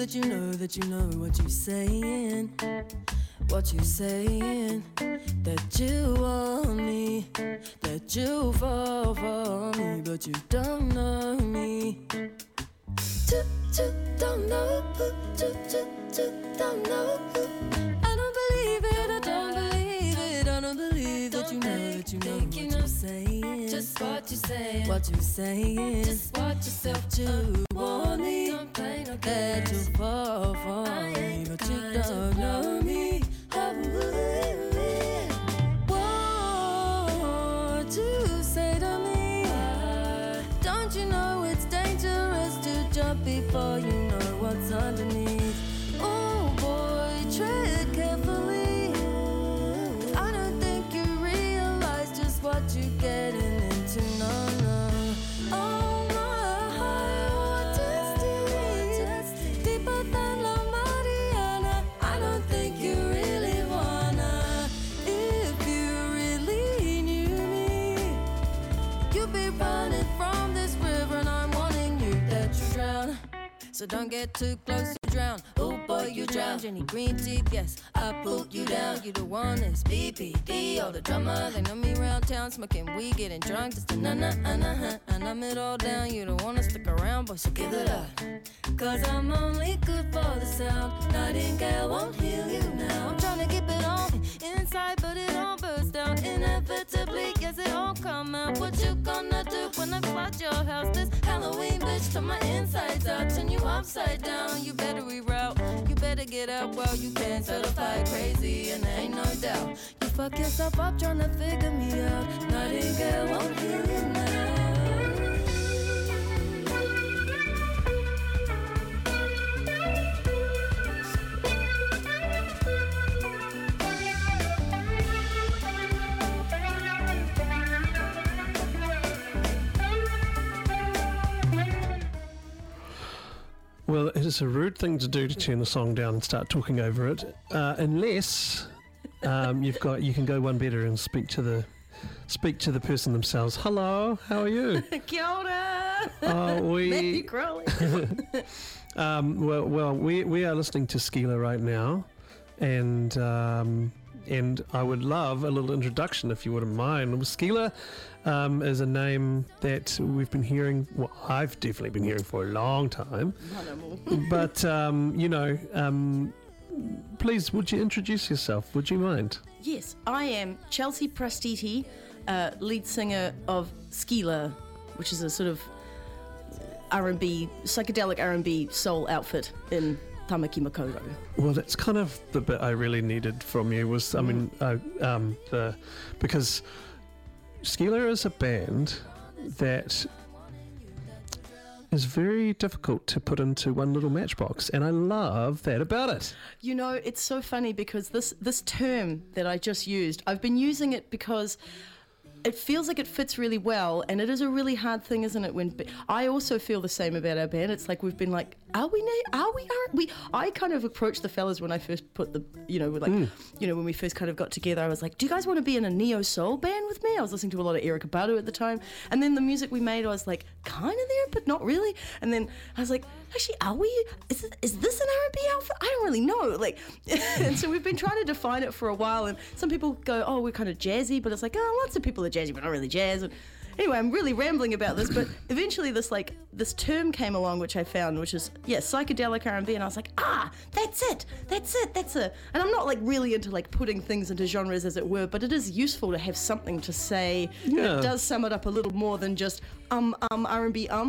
that you know what you're saying. What you saying? That you want me, that you fall for me, but you don't know me. Don't know, don't know. I don't believe it, I don't believe it, I don't believe that you know what you're saying. Just what you're saying, what you're saying. Just watch yourself, you want me, that you fall for me, but you don't know me. What to say to me? Don't you know it's dangerous to jump before you know what's underneath? Oh boy, tread carefully. I don't think you realize just what you're getting into. No. Oh my, what is deep? Deeper than La Mariana. I don't think you really wanna. If you really knew me, you'd be running from this river, and I'm warning you that you drown. So don't get too close, you drown. Oh boy, you drown. Jenny green teeth, yes, I pulled you down. You the one that's BPD, all the drama. They know me around town, smoking weed, getting drunk, just a na-na, and I'm it all down. You don't wanna stick around, but so give it up. Cause I'm only good for the sound. Nightingale won't heal you now. I'm trying to keep it on inside, but it all bursts out. Inevitably, yes, it all come out. What you gonna do when I flood your house? This Halloween bitch to my insides out. Turn you upside down, you better reroute. You better get out while you can. Certified crazy, and there ain't no doubt. You fuck yourself up trying to figure me out. Nightingale won't heal you now. Well, it is a rude thing to do to turn the song down and start talking over it, unless you can go one better and speak to the person themselves. Hello, how are you? Kia ora. We Crowley. well, we are listening to Skeeler right now, and I would love a little introduction if you wouldn't mind. Skeeler is a name that we've been hearing. Well, I've definitely been hearing for a long time. But please, would you introduce yourself? Would you mind? Yes, I am Chelsea Prastiti, lead singer of Skeeler, which is a sort of R&B, psychedelic R&B soul outfit in Tamaki Makaurau. Well, that's kind of the bit I really needed from you was, because Skeeler is a band that is very difficult to put into one little matchbox, and I love that about it. You know, it's so funny because this term that I just used, I've been using it because it feels like it fits really well, and it is a really hard thing, isn't it? When I also feel the same about our band. It's like we've been like, aren't we? I kind of approached the fellas when I first put when we first kind of got together. I was like, do you guys want to be in a neo soul band with me? I was listening to a lot of Erykah Badu at the time, and then the music we made, I was like, kind of there, but not really. And then I was like, actually, are we? Is this an R&B outfit? I don't really know. And so we've been trying to define it for a while, and some people go, oh, we're kind of jazzy, but it's like, oh, lots of people are jazzy, but not really jazz. And anyway, I'm really rambling about this, but eventually this term came along, which I found, which is, psychedelic R&B, and I was like, that's it. And I'm not like really into like putting things into genres, as it were, but it is useful to have something to say that does sum it up a little more than just R&B you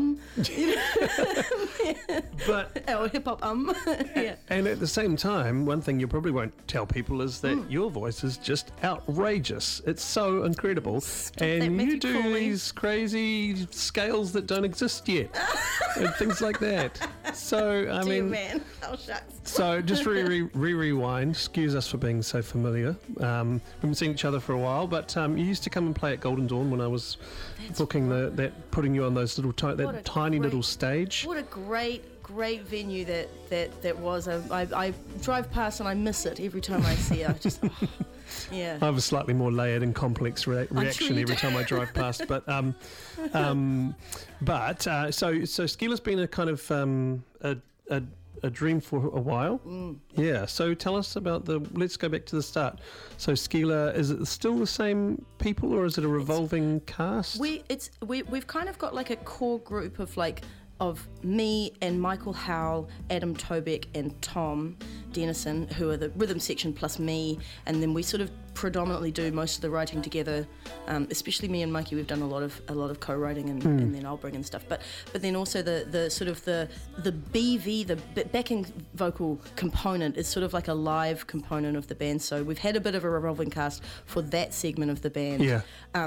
know? But or hip hop yeah. And at the same time, one thing you probably won't tell people is that your voice is just outrageous. It's so incredible. And you do these crazy scales that don't exist yet and things like that. So I mean, man, oh shucks. So just rewind. Excuse us for being so familiar. We haven't seen each other for a while, but you used to come and play at Golden Dawn when I was booking putting you on those little tiny little stage. What a great venue that was. I drive past and I miss it every time I see it. Yeah. I have a slightly more layered and complex reaction every time I drive past, but so Skeeler's been a kind of a dream for a while. Yeah. So tell us about let's go back to the start. So Skeeler, is it still the same people, or is it a revolving cast? We've kind of got like a core group of me and Michael Howell, Adam Tobeck and Tom Dennison, who are the rhythm section plus me, and then we sort of predominantly do most of the writing together. Especially me and Mikey, we've done a lot of co-writing, and then I'll bring in stuff. But then also the sort of the BV, the backing vocal component is sort of like a live component of the band. So we've had a bit of a revolving cast for that segment of the band. Yeah.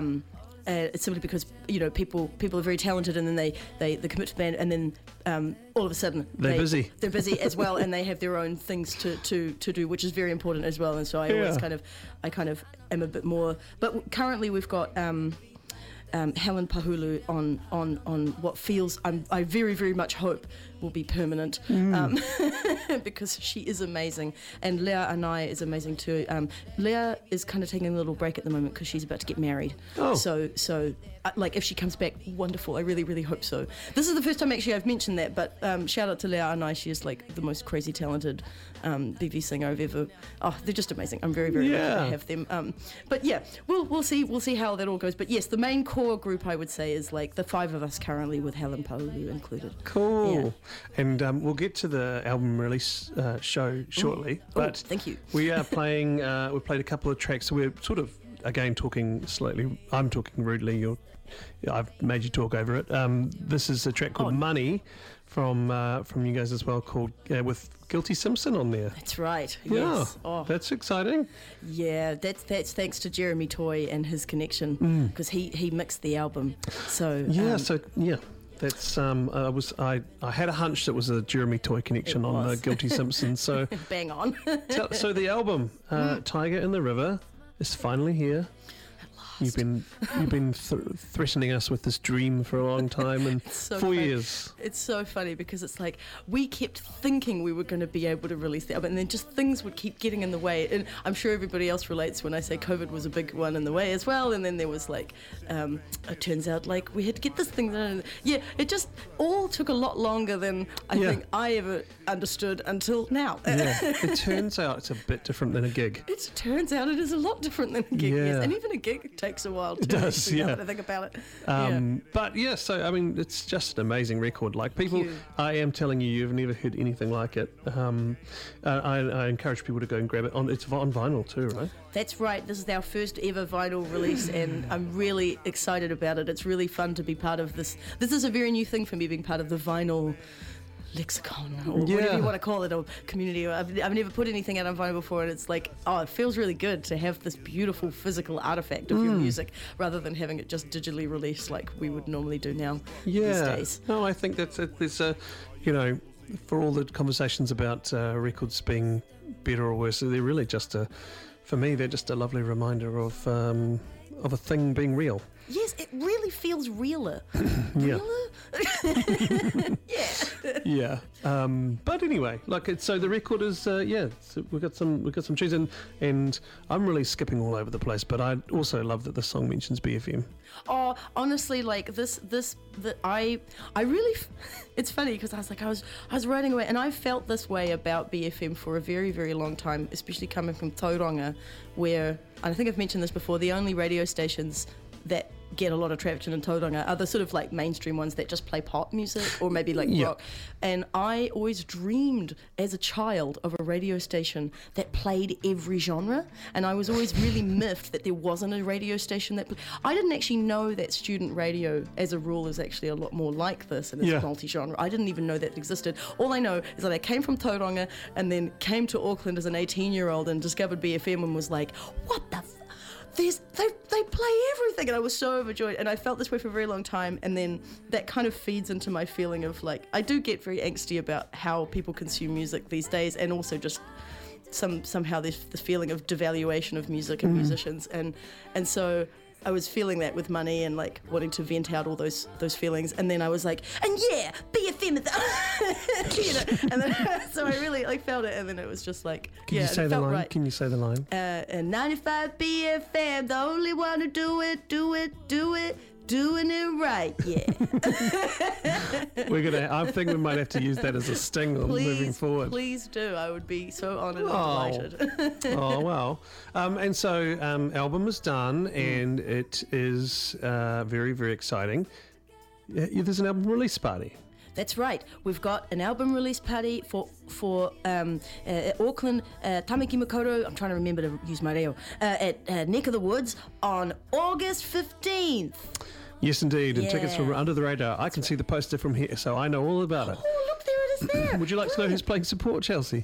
It's simply because people are very talented, and then they commit to the band, and then all of a sudden they're busy as well, and they have their own things to do, which is very important as well. And so I always kind of am a bit more. But currently we've got Helen Pahulu on what feels I very, very much hope will be permanent, because she is amazing, and Lea Anai is amazing too. Lea is kind of taking a little break at the moment because she's about to get married. So like if she comes back, wonderful. I really, really hope so. This is the first time actually I've mentioned that, but shout out to Lea Anai. She is like the most crazy talented BV singer I've ever. Oh, they're just amazing. I'm very, very lucky to have them. But yeah, we'll see how that all goes. But yes, the main core group I would say is like the 5 of us currently, with Helen Pahulu included. Cool. Yeah. And we'll get to the album release show shortly. But thank you. We are playing. We played a couple of tracks. So we're sort of again talking slightly. I'm talking rudely. I've made you talk over it. This is a track called Money from you guys as well, called with Guilty Simpson on there. That's right. Yeah. Yes. Oh. That's exciting. Yeah, that's thanks to Jeremy Toy and his connection, because he mixed the album. So That's I had a hunch that was a Jeremy Toy connection on the Guilty Simpson. So bang on. So the album Tiger in the River is finally here. You've been threatening us with this dream for a long time, and so 4 funny. years. It's so funny because it's like we kept thinking we were going to be able to release the album, and then just things would keep getting in the way. And I'm sure everybody else relates when I say COVID was a big one in the way as well. And then there was like, it turns out like we had to get this thing done. Yeah, it just all took a lot longer than I think I ever understood until now. Yeah, it turns out it's a bit different than a gig. It turns out it is a lot different than a gig. Yeah. Yes. And even a gig takes a while to to think about it. But yeah, so I mean, it's just an amazing record. Like people, I am telling you've never heard anything like it. I encourage people to go and grab it. It's on vinyl too, right? That's right. This is our first ever vinyl release, and I'm really excited about it. It's really fun to be part of this. This is a very new thing for me, being part of the vinyl lexicon, or whatever you want to call it, or community. I've never put anything out on vinyl before, and it's like, it feels really good to have this beautiful physical artifact of your music rather than having it just digitally released like we would normally do now these days. No, I think that's it. There's for all the conversations about records being better or worse, they're really just for me, they're just a lovely reminder of a thing being real. Yes, it really feels realer. Yeah. But anyway, so the record is so we've got some tunes and I'm really skipping all over the place, but I also love that the song mentions BFM. Oh, honestly, like I really, it's funny because I was writing away, and I felt this way about BFM for a very, very long time, especially coming from Tauranga, where, and I think I've mentioned this before, the only radio stations that get a lot of traction in Tauranga are the sort of like mainstream ones that just play pop music or maybe like rock. And I always dreamed as a child of a radio station that played every genre, and I was always really miffed that there wasn't a radio station that I didn't actually know that student radio as a rule is actually a lot more like this, and it's multi-genre. I didn't even know that existed. All I know is that I came from Tauranga and then came to Auckland as an 18-year-old and discovered BFM and was like, what the they play everything, and I was so overjoyed, and I felt this way for a very long time. And then that kind of feeds into my feeling of like, I do get very angsty about how people consume music these days, and also just somehow this feeling of devaluation of music and musicians, and so I was feeling that with Money and like wanting to vent out all those feelings, and then I was like, and yeah, BFM is and then so I really like felt it, and then it was just like, Can you say the line? Right. Can you say the line? And 95 BFM, the only one who do it. doing it right, yeah. I think we might have to use that as a sting moving forward. Please do. I would be so honoured and delighted. Oh, wow. And so album is done, and it is very, very exciting. There's an album release party. That's right. We've got an album release party for Auckland, Tamaki Makaurau. I'm trying to remember to use my reo. At Neck of the Woods on August 15th. Yes, indeed. And tickets from Under the Radar. I can see the poster from here, so I know all about it. Oh, look, there it is there. Would you like to know who's playing support, Chelsea?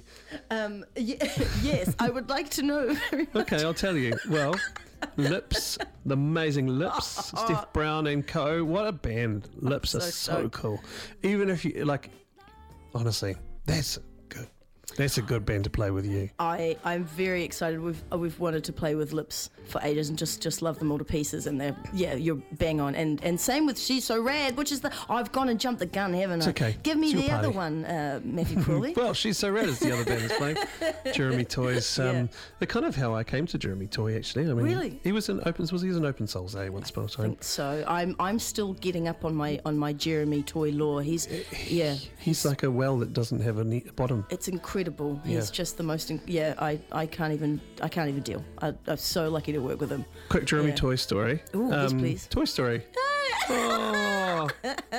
Yes, I would like to know very much. Okay, I'll tell you. Well, Lips, the amazing Lips, Steph Brown and co. What a band. Lips are so cool. Even if you, honestly, that's good. That's a good band to play with you. I'm very excited. We've wanted to play with Lips for ages and just love them all to pieces. And you're bang on. And same with She's So Rad, which is I've gone and jumped the gun, haven't I? It's okay. Give me It's your the other party. one, Matthew Crawley. Well, She's So Rad is the other band that's playing. Jeremy Toy's. They're kind of how I came to Jeremy Toy, actually. I mean, Really? He was an Open Souls once upon a time. So I'm still getting up on my Jeremy Toy lore. He's like a well that doesn't have a bottom. It's incredible. He's just the most. I can't even deal. I'm so lucky to work with him. Quick Jeremy Toy story. Ooh, yes, please. Toy Story. Oh.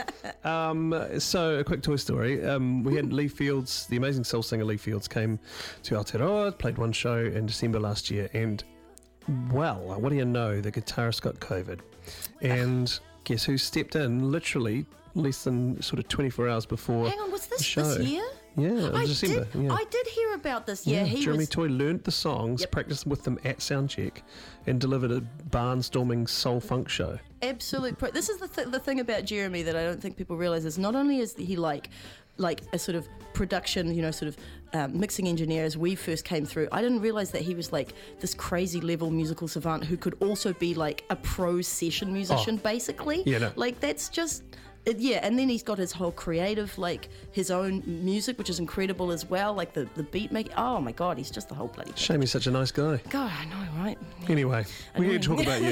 So a quick Toy Story. We had Lee Fields, the amazing soul singer Lee Fields, came to Aotearoa, played one show in December last year, and what do you know? The guitarist got COVID, and guess who stepped in literally less than sort of 24 hours before. Hang on, was this the show. this year? Yeah, in December. I did hear about this. Yeah, Jeremy Toy learnt the songs, practiced with them at soundcheck, and delivered a barnstorming soul funk show. Absolute. This is the thing about Jeremy that I don't think people realise is not only is he like a sort of production, sort of mixing engineer as we first came through. I didn't realise that he was like this crazy level musical savant who could also be like a pro session musician, basically. Yeah, no. Like that's just. And then he's got his whole creative, his own music, which is incredible as well, like the beat making. Oh my God, he's just the whole bloody thing. Shame he's such a nice guy. God, I know, right? Anyway, we need to talk about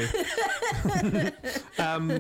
you.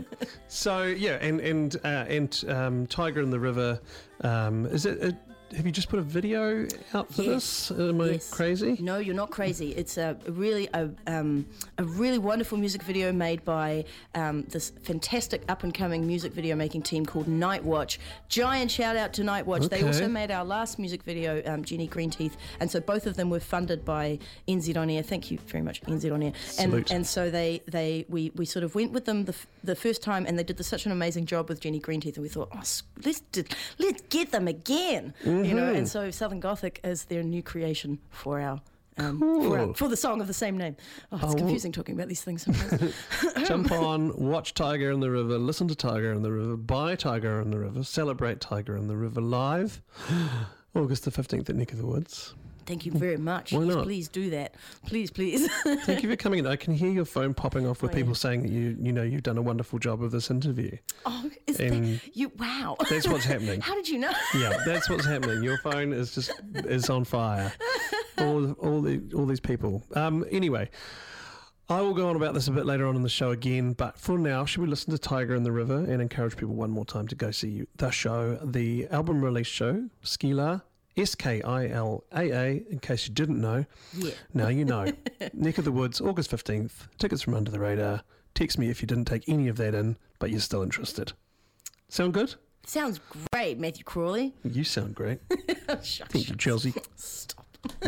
And Tiger in the River. Is it? Have you just put a video out for this? Am I crazy? No, you're not crazy. It's a really wonderful music video made by this fantastic up-and-coming music video making team called Nightwatch. Giant shout out to Nightwatch. Okay. They also made our last music video, Jenny Greenteeth, and so both of them were funded by NZ On Air. Thank you very much, NZ On Air. And so we sort of went with them the first time, and they did such an amazing job with Jenny Greenteeth, and we thought, let's get them again. And so Southern Gothic is their new creation for our for the song of the same name. It's confusing talking about these things sometimes. Jump on, watch Tiger in the River, listen to Tiger in the River, buy Tiger in the River, celebrate Tiger in the River live, August the 15th at Neck of the Woods. Thank you very much. Why not? Please do that. Please. Thank you for coming in. I can hear your phone popping off with people saying that you've done a wonderful job of this interview. Oh, wow. That's what's happening. How did you know? Yeah, that's what's happening. Your phone is on fire. All these people. Anyway, I will go on about this a bit later on in the show again, but for now, should we listen to Tiger in the River and encourage people one more time to go see the show, the album release show, Skilaa, SKILAA, in case you didn't know. Yeah. Now you know. Neck of the Woods, August 15th. Tickets from Under the Radar. Text me if you didn't take any of that in, but you're still interested. Sound good? Sounds great, Matthew Crawley. You sound great. Thank you, Chelsea. Stop.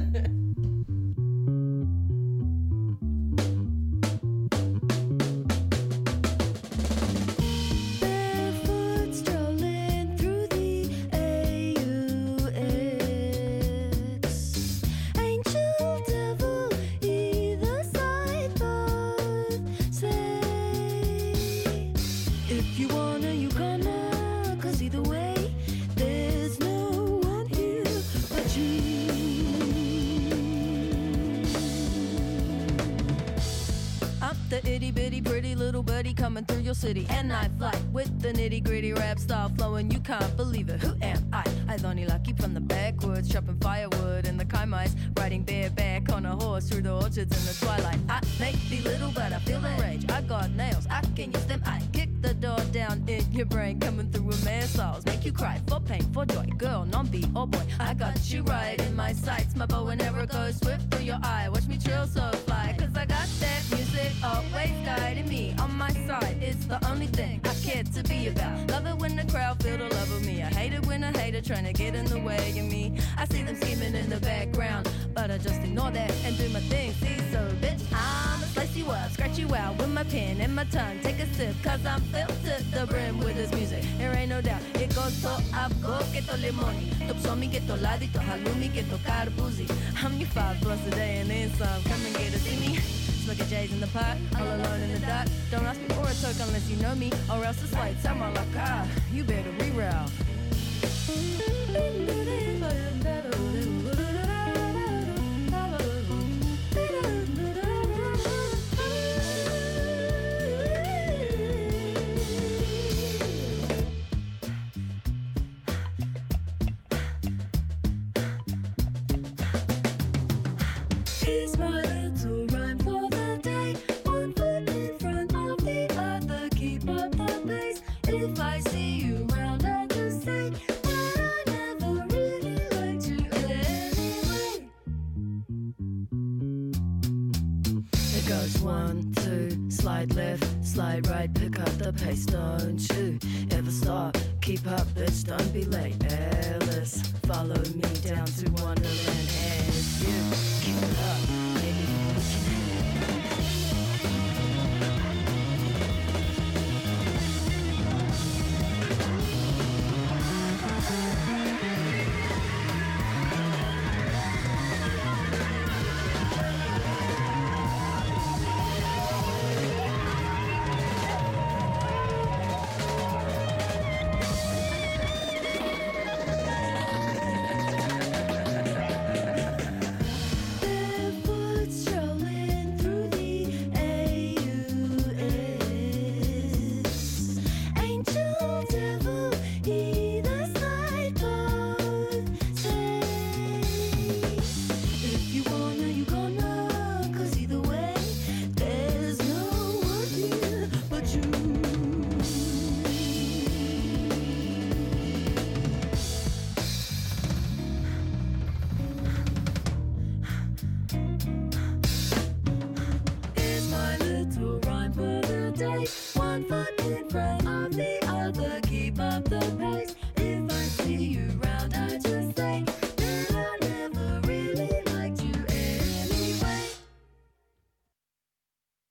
Coming through your city, and I fly with the nitty-gritty rap style flowing. You can't believe it. Who am I? Donnie Lucky from the backwoods, chopping firewood in the Kaimais, riding bareback on a horse through the orchards in the twilight. I may be little, but I feel the rage. I got nails, I can use them. I kick the door down in your brain, coming through with missiles. Make you cry for pain, for joy, girl, non-be or boy. I got you right in my sights. My bow and arrow goes swift through your eye. Watch me trill so fly, cause I got that music always guiding me. On my side, it's the only thing I care to be about. Love it when the crowd feel the love of me. I hate it when a hater trying to get in the way of me. I see them scheming in the background, but I just ignore that and do my thing. See, so bitch, I'ma slice you up, scratch you out with my pen and my tongue. Take a sip, cause I'm filled to the brim with this music. There ain't no doubt, it goes to apgo, que to limoni, to psomi, que to ladi, to halloumi, que to carbuzi. I'm your 5 plus a day and then some. Come and get to see me. Smoking J's in the pot, all alone in the dark. Don't ask me for a toke unless you know me, or else it's like someone like, ah, you better reroute. Here's my little rhyme for the day. One foot in front of the other, keep up the pace. If I see you round, I just say that I never really liked you anyway. It goes 1, 2, slide left, slide right, pick up the pace. Don't you ever stop, keep up, bitch, don't be late. Alice, follow me down to Wonderland. And if you keep it up, maybe we can One foot in front of the other, keep up the pace.